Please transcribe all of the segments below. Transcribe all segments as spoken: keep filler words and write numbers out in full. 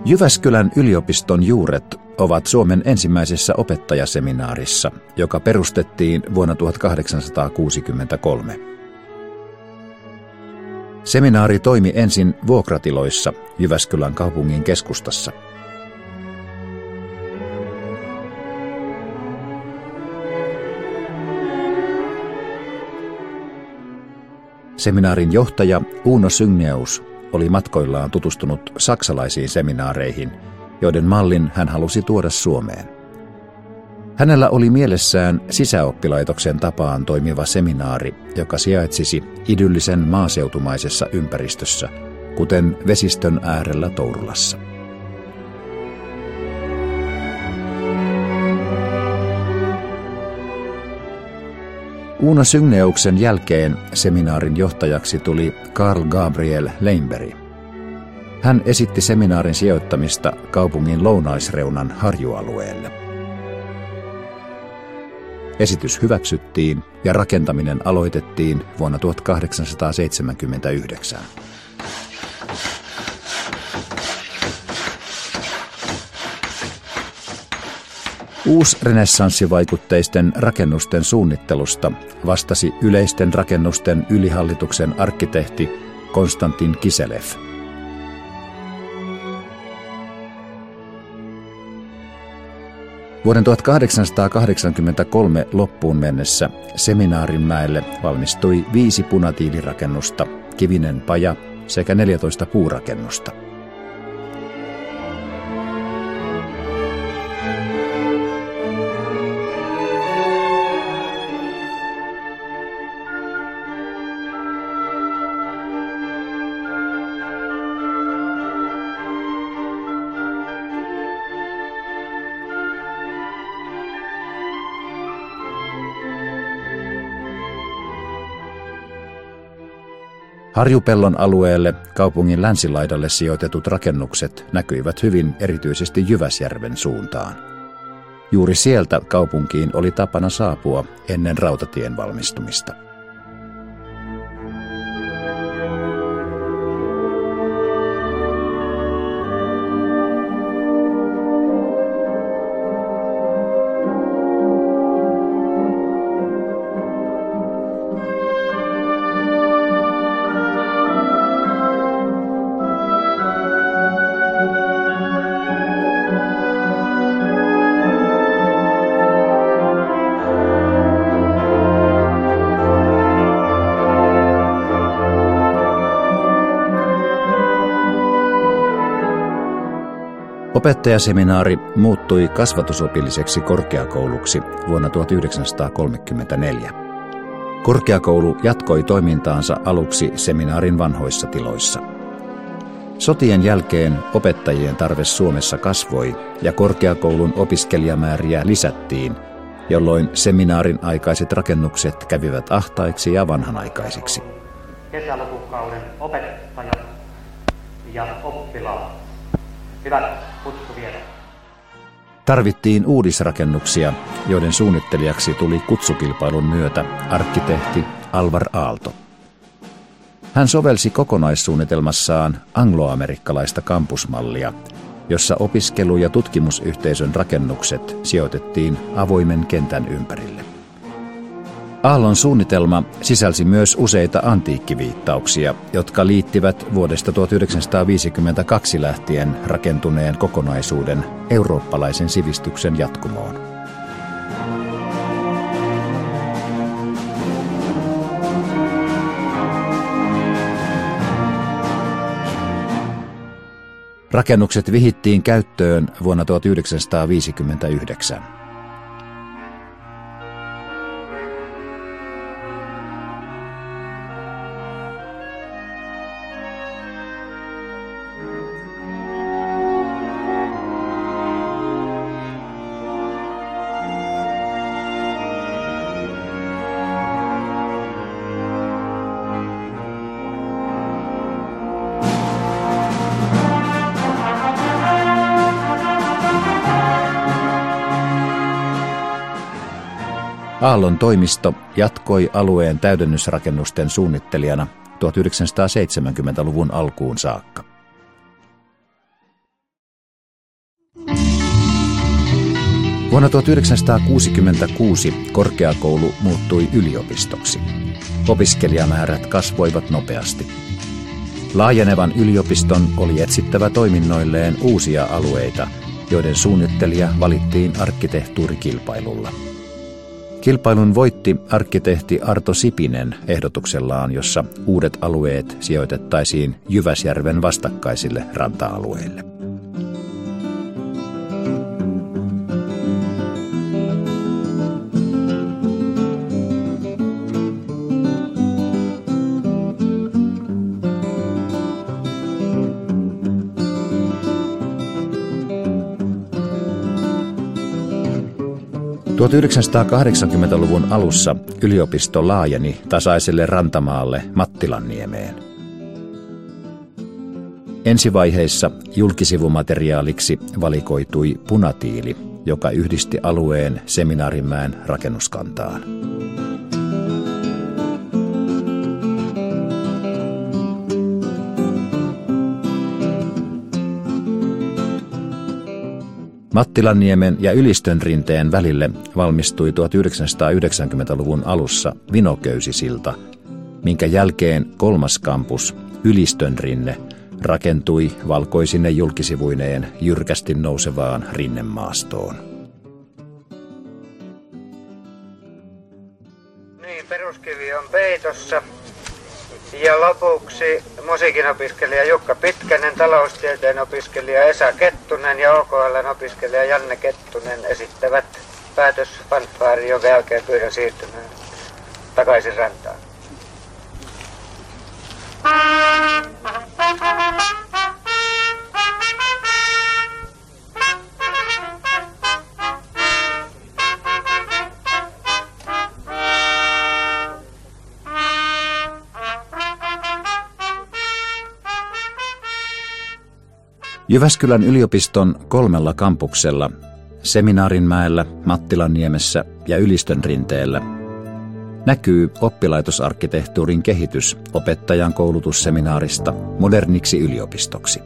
Jyväskylän yliopiston juuret ovat Suomen ensimmäisessä opettajaseminaarissa, joka perustettiin vuonna tuhatkahdeksansataakuusikymmentäkolme. Seminaari toimi ensin vuokratiloissa Jyväskylän kaupungin keskustassa. Seminaarin johtaja Uno Sygneus oli matkoillaan tutustunut saksalaisiin seminaareihin, joiden mallin hän halusi tuoda Suomeen. Hänellä oli mielessään sisäoppilaitoksen tapaan toimiva seminaari, joka sijaitsisi idyllisen maaseutumaisessa ympäristössä, kuten vesistön äärellä Tourulassa. Uno Sygneuksen jälkeen seminaarin johtajaksi tuli Carl Gabriel Leinberg. Hän esitti seminaarin sijoittamista kaupungin lounaisreunan harjualueelle. Esitys hyväksyttiin ja rakentaminen aloitettiin vuonna tuhatkahdeksansataaseitsemänkymmentäyhdeksän. Uusrenessanssivaikutteisten rakennusten suunnittelusta vastasi yleisten rakennusten ylihallituksen arkkitehti Konstantin Kiselev. Vuoden tuhatkahdeksansataakahdeksankymmentäkolme loppuun mennessä Seminaarinmäelle valmistui viisi punatiilirakennusta, kivinen paja sekä neljätoista puurakennusta. Harjupellon alueelle kaupungin länsilaidalle sijoitetut rakennukset näkyivät hyvin erityisesti Jyväsjärven suuntaan. Juuri sieltä kaupunkiin oli tapana saapua ennen rautatien valmistumista. Opettajaseminaari muuttui kasvatusopilliseksi korkeakouluksi vuonna tuhatyhdeksänsataakolmekymmentäneljä. Korkeakoulu jatkoi toimintaansa aluksi seminaarin vanhoissa tiloissa. Sotien jälkeen opettajien tarve Suomessa kasvoi ja korkeakoulun opiskelijamääriä lisättiin, jolloin seminaarin aikaiset rakennukset kävivät ahtaiksi ja vanhanaikaisiksi. Kesälukukauden opettajat ja oppilaat. Hyvät kutsuvierat. Tarvittiin uudisrakennuksia, joiden suunnittelijaksi tuli kutsukilpailun myötä arkkitehti Alvar Aalto. Hän sovelsi kokonaissuunnitelmassaan angloamerikkalaista kampusmallia, jossa opiskelu- ja tutkimusyhteisön rakennukset sijoitettiin avoimen kentän ympärille. Aallon suunnitelma sisälsi myös useita antiikkiviittauksia, jotka liittivät vuodesta tuhatyhdeksänsataaviisikymmentäkaksi lähtien rakentuneen kokonaisuuden eurooppalaisen sivistyksen jatkumoon. Rakennukset vihittiin käyttöön vuonna tuhatyhdeksänsataaviisikymmentäyhdeksän. Aallon toimisto jatkoi alueen täydennysrakennusten suunnittelijana tuhatyhdeksänsataaseitsemänkymmentäluvun alkuun saakka. Vuonna tuhatyhdeksänsataakuusikymmentäkuusi korkeakoulu muuttui yliopistoksi. Opiskelijamäärät kasvoivat nopeasti. Laajenevan yliopiston oli etsittävä toiminnoilleen uusia alueita, joiden suunnittelija valittiin arkkitehtuurikilpailulla. Kilpailun voitti arkkitehti Arto Sipinen ehdotuksellaan, jossa uudet alueet sijoitettaisiin Jyväsjärven vastakkaisille ranta-alueille. tuhatyhdeksänsataakahdeksankymmentäluvun alussa yliopisto laajeni tasaiselle rantamaalle Mattilanniemeen. Ensivaiheissa julkisivumateriaaliksi valikoitui punatiili, joka yhdisti alueen Seminaarinmäen rakennuskantaan. Mattilanniemen ja Ylistönrinteen välille valmistui tuhatyhdeksänsataayhdeksänkymmentäluvun alussa Vinoköysisilta, minkä jälkeen kolmas kampus, Ylistönrinne, rakentui valkoisine julkisivuineen jyrkästi nousevaan rinnemaastoon. Niin, peruskivi on peitossa. Ja lopuksi musiikinopiskelija Jukka Pitkänen, taloustieteen opiskelija Esa Kettunen ja O K L:n opiskelija Janne Kettunen esittävät päätösfanfaarin, jonka jälkeen pyydän siirtymään takaisin rantaan. Jyväskylän yliopiston kolmella kampuksella, Seminaarinmäellä, Mattilanniemessä ja Ylistönrinteellä, näkyy oppilaitosarkkitehtuurin kehitys opettajan koulutusseminaarista moderniksi yliopistoksi.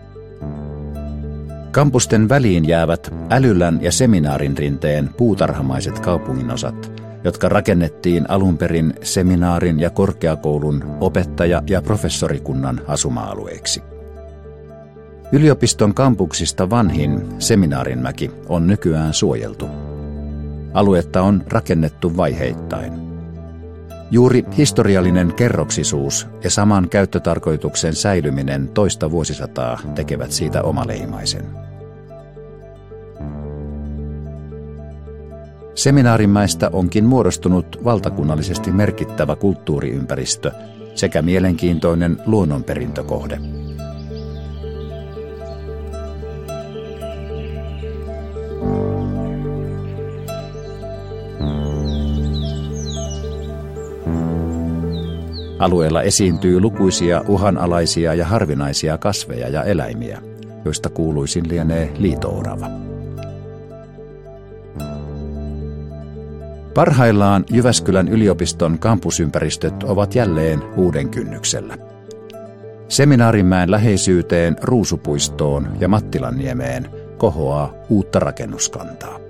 Kampusten väliin jäävät Älylän ja Seminaarinrinteen puutarhamaiset kaupunginosat, jotka rakennettiin alun perin seminaarin ja korkeakoulun opettaja- ja professorikunnan asuma-alueiksi. Yliopiston kampuksista vanhin, Seminaarinmäki, on nykyään suojeltu. Aluetta on rakennettu vaiheittain. Juuri historiallinen kerroksisuus ja saman käyttötarkoituksen säilyminen toista vuosisataa tekevät siitä omaleimaisen. Seminaarinmäestä onkin muodostunut valtakunnallisesti merkittävä kulttuuriympäristö sekä mielenkiintoinen luonnonperintökohde. Alueella esiintyy lukuisia uhanalaisia ja harvinaisia kasveja ja eläimiä, joista kuuluisin lienee liito-orava. Parhaillaan Jyväskylän yliopiston kampusympäristöt ovat jälleen uuden kynnyksellä. Seminaarinmäen läheisyyteen Ruusupuistoon ja Mattilanniemeen kohoaa uutta rakennuskantaa.